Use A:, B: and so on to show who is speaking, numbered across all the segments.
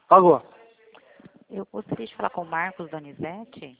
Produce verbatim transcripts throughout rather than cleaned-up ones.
A: Alô?
B: Eu gostaria de falar com o Marcos Donizete.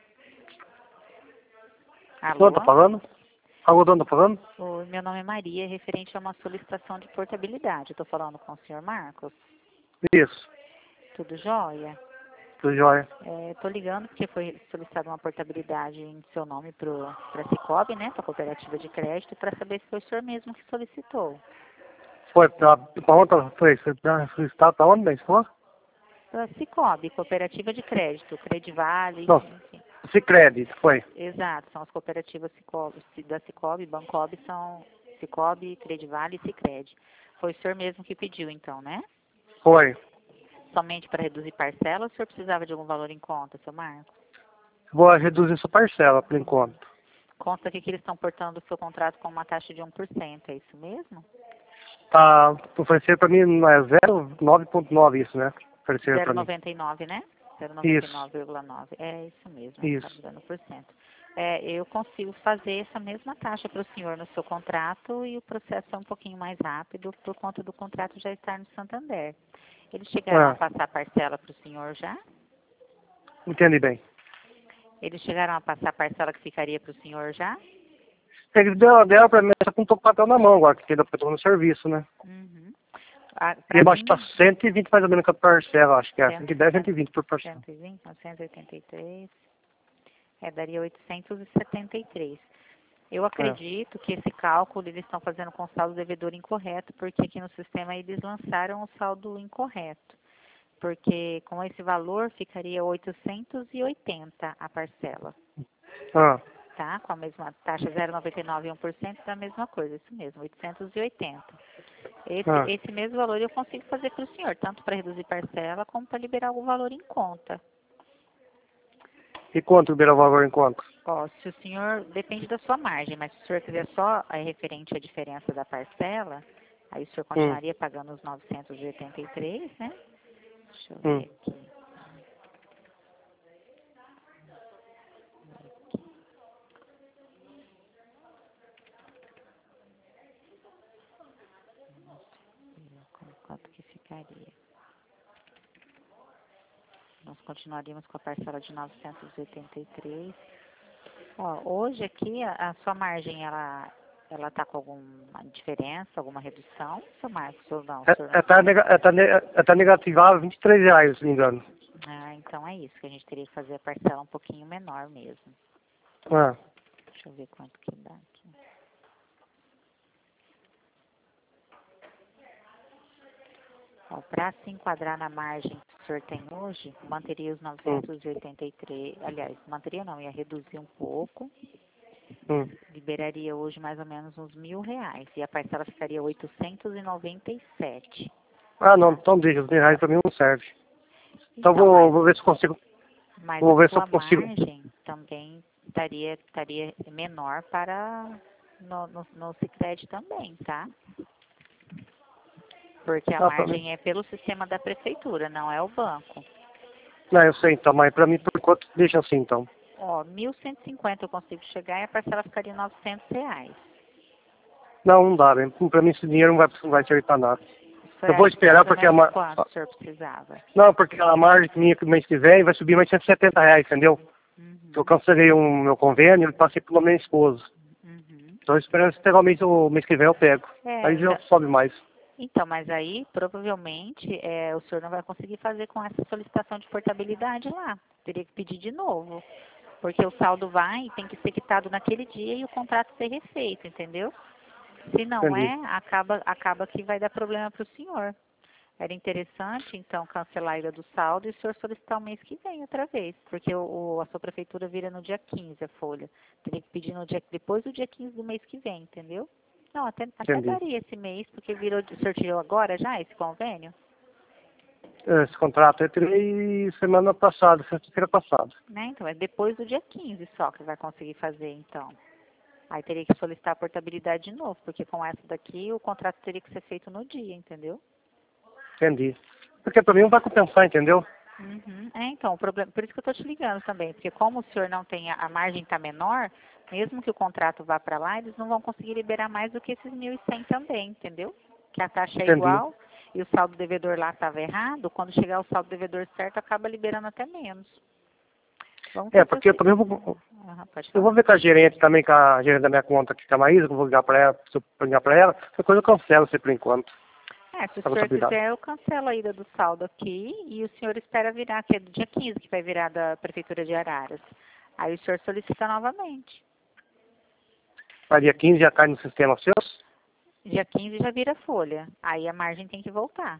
A: Quem
B: Alô?
A: tá falando? Alô, Dona, tá falando?
B: Oi, meu nome é Maria, referente a uma solicitação de portabilidade. Estou falando com o senhor Marcos.
A: Isso,
B: Tudo jóia?
A: tudo jóia.
B: Estou ligando porque foi solicitada uma portabilidade em seu nome para a Cicobi, né? Para a cooperativa de crédito, para saber se foi o senhor mesmo que solicitou.
A: Foi pra, pra onde foi? Você tá solicitado pra onde, bem? Você falou?
B: Para a Cicobi, cooperativa de crédito, Credivale,
A: Não,
B: enfim.
A: Sicredi, foi.
B: Exato, são as cooperativas Cicobi, da Cicobi, Bancobi, são Cicobi, Credivale e Sicredi. Foi o senhor mesmo que pediu, então, né?
A: Foi.
B: Somente para reduzir parcela ou o senhor precisava de algum valor em conta, seu Marcos?
A: Vou reduzir sua parcela, por enquanto.
B: Consta aqui que eles estão portando o seu contrato com uma taxa de um por cento, é isso mesmo?
A: Tá, ofereceram pra mim, não é zero nove ponto nove isso, né? Ofereceram pra mim.
B: zero vírgula noventa e nove, né?
A: Isso,
B: zero vírgula noventa e nove vírgula nove. É isso mesmo, está
A: isso.
B: dando por cento. É, eu consigo fazer essa mesma taxa para o senhor no seu contrato e o processo é um pouquinho mais rápido por conta do contrato já estar no Santander. Eles chegaram a
A: Ah,
B: passar parcela para o senhor já?
A: entendi bem.
B: Eles chegaram a passar parcela que ficaria para o senhor já?
A: Eles deram, deram pra mim, só que não tô com papel na mão agora, que ainda tô no serviço, né?
B: Uhum. Ah,
A: E
B: para
A: eu acho que tá
B: mim,
A: cento e vinte mais ou menos com a parcela, acho que é.
B: cem,
A: cento e dez,
B: cem,
A: cento e vinte por parcela.
B: cento e vinte, novecentos e oitenta e três, é, daria oitocentos e setenta e três. Eu
A: É.
B: acredito que esse cálculo eles estão fazendo com saldo devedor incorreto, porque aqui no sistema eles lançaram o saldo incorreto. Porque com esse valor ficaria oitocentos e oitenta a parcela,
A: Ah,
B: tá? Com a mesma taxa zero vírgula noventa e nove e um por cento da mesma coisa, isso mesmo, oitocentos e oitenta. Esse,
A: ah.
B: esse mesmo valor eu consigo fazer para o senhor, tanto para reduzir parcela como para liberar algum valor em conta.
A: E quanto liberar o valor em conta?
B: Ó, se o senhor, depende da sua margem, mas se o senhor quiser só a referente à diferença da parcela, aí o senhor
A: Hum,
B: continuaria pagando os novecentos e oitenta e três, né? Deixa eu
A: hum.
B: ver aqui. Quanto que ficaria? Nós continuaríamos com a parcela de novecentos e oitenta e três. Ó, hoje aqui a, a sua margem, ela ela está com alguma diferença, alguma redução, seu Marcos, ou não? O senhor
A: É,
B: não
A: é, tá,
B: sabe?
A: nega, é, tá, ne- é, tá negativado vinte e três reais, se não me engano.
B: Ah, então é isso, que a gente teria que fazer a parcela um pouquinho menor mesmo.
A: Ah,
B: Deixa eu ver quanto que dá aqui. Para se enquadrar na margem que o senhor tem hoje, manteria os
A: hum,
B: novecentos e oitenta e três, aliás, manteria não, ia reduzir um pouco,
A: hum.
B: liberaria hoje mais ou menos uns mil reais, e a parcela ficaria oitocentos e noventa e sete.
A: Ah, não, então deixa, os mil reais pra mim não serve. Então
B: Então,
A: vou,
B: mas,
A: vou ver se consigo.
B: mas a
A: Vou ver se eu
B: sua
A: consigo.
B: margem também estaria, estaria menor para no, no, no Sicredi também, tá? Porque a
A: Ah, pra mim.
B: margem é pelo sistema da prefeitura, não é o banco.
A: Não, eu sei então, mas pra mim por enquanto deixa assim então.
B: Ó, mil cento e cinquenta eu consigo chegar e a parcela ficaria novecentos reais.
A: Não, não dá, né? Pra mim esse dinheiro não vai, não vai servir pra nada.
B: O senhor
A: Eu vou
B: acha que
A: esperar
B: mais ou
A: porque a
B: menos
A: mar...
B: quanto o senhor precisava?
A: Não, porque a margem minha que mês que vem vai subir mais cento e setenta reais, entendeu? Eu
B: Uhum,
A: cancelei um meu convênio e passei pela minha esposa.
B: uhum.
A: Estou esperando se pegar o mês, o mês que vem eu pego.
B: É,
A: Aí já
B: ainda.
A: sobe mais.
B: Então, mas aí provavelmente é, o senhor não vai conseguir fazer com essa solicitação de portabilidade lá. Teria que pedir de novo. Porque o saldo vai e tem que ser quitado naquele dia e o contrato ser refeito, entendeu? Se não
A: Entendi.
B: é, acaba, acaba que vai dar problema para o senhor. Era interessante, então, cancelar a ida do saldo e o senhor solicitar o mês que vem outra vez, porque o, o- a sua prefeitura vira no dia quinze a folha. Teria que pedir no dia, depois do dia quinze do mês que vem, entendeu? Não, até, até
A: Entendi.
B: daria esse mês, porque virou, o senhor tirou agora já esse convênio?
A: Esse contrato eu tirei semana passada, sexta-feira passada.
B: Né? Então, é depois do dia quinze só que vai conseguir fazer, então. Aí teria que solicitar a portabilidade de novo, porque com essa daqui o contrato teria que ser feito no dia, entendeu?
A: Entendi. Porque pra mim não vai compensar, entendeu?
B: Uhum. É, então, o problema, por isso que eu estou te ligando também, porque como o senhor não tem, a, a margem está menor, mesmo que o contrato vá para lá, eles não vão conseguir liberar mais do que esses mil e cem também, entendeu? Que a taxa é
A: Entendi.
B: igual, e o saldo devedor lá estava errado, quando chegar o saldo devedor certo, acaba liberando até menos. Vamos
A: É,
B: ver
A: porque eu
B: se-
A: também vou...
B: Aham, pode
A: Eu
B: falar.
A: vou ver com a gerente também, com a gerente da minha conta aqui, com a Maísa, que eu vou ligar pra ela, se eu ligar pra ela, depois eu cancelo você por enquanto.
B: É, se o
A: Pra
B: senhor
A: contabilidade.
B: quiser, eu cancelo a ida do saldo aqui e o senhor espera virar, que é do dia quinze que vai virar da Prefeitura de Araras. Aí o senhor solicita novamente.
A: Mas dia quinze já cai no sistema seu?
B: Dia quinze já vira folha. Aí a margem tem que voltar.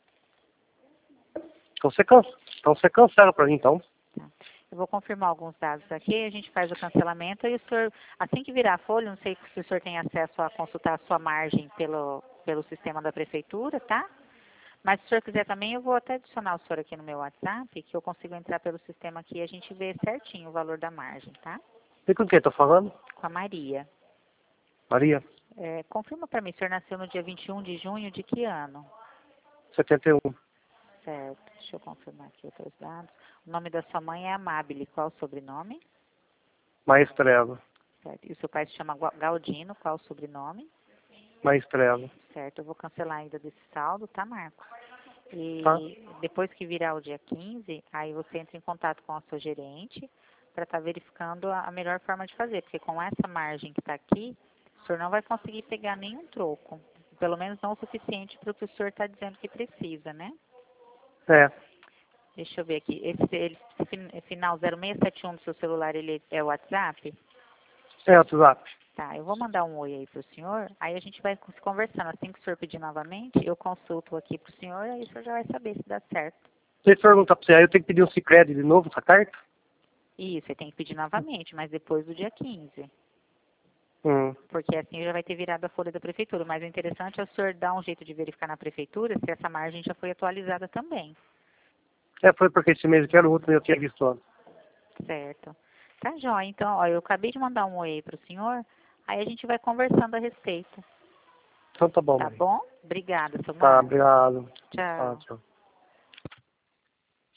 A: Então você, can... então você cancela pra mim, então.
B: Tá? Eu vou confirmar alguns dados aqui, a gente faz o cancelamento e o senhor, assim que virar a folha, não sei se o senhor tem acesso a consultar a sua margem pelo, pelo sistema da Prefeitura, tá? Mas se o senhor quiser também, eu vou até adicionar o senhor aqui no meu WhatsApp, que eu consigo entrar pelo sistema aqui e a gente vê certinho o valor da margem, tá?
A: E com quem eu tô falando?
B: Com a Maria.
A: Maria,
B: É, confirma para mim, o senhor nasceu no dia vinte e um de junho de que ano?
A: setenta e um.
B: Certo, deixa eu confirmar aqui outros dados. O nome da sua mãe é Amabile, qual o sobrenome?
A: Maestrela.
B: Certo, e o seu pai se chama Gua- Galdino, qual o sobrenome?
A: Maestrela.
B: Certo, eu vou cancelar ainda desse saldo, tá, Marcos? E
A: Tá?
B: depois que virar o dia quinze, aí você entra em contato com a sua gerente para estar verificando a, a melhor forma de fazer, porque com essa margem que está aqui, o senhor não vai conseguir pegar nenhum troco, pelo menos não o suficiente para o que o senhor está dizendo que precisa, né?
A: É.
B: Deixa eu ver aqui, esse, ele, esse fin- final zero seis sete um do seu celular, ele é o WhatsApp?
A: É, WhatsApp.
B: Tá, eu vou mandar um oi aí pro senhor, aí a gente vai se conversando. Assim que o senhor pedir novamente, eu consulto aqui pro senhor, aí o senhor já vai saber se dá certo.
A: Deixa eu perguntar pra você, aí eu tenho que pedir um Sicredi de novo, essa carta?
B: Isso, você tem que pedir novamente, mas depois do dia quinze.
A: Hum.
B: Porque assim já vai ter virado a folha da prefeitura. Mas o interessante é o senhor dar um jeito de verificar na prefeitura se essa margem já foi atualizada também.
A: É, foi porque esse mês aqui era o último e eu tinha visto antes.
B: Certo. Tá, jóia. Então, ó, eu acabei de mandar um oi aí pro senhor, aí a gente vai conversando a respeito.
A: Então tá bom,
B: Tá
A: Maria.
B: bom? Obrigada, seu
A: Tá,
B: Marcos.
A: obrigado. Tá,
B: Tchau.
A: tchau.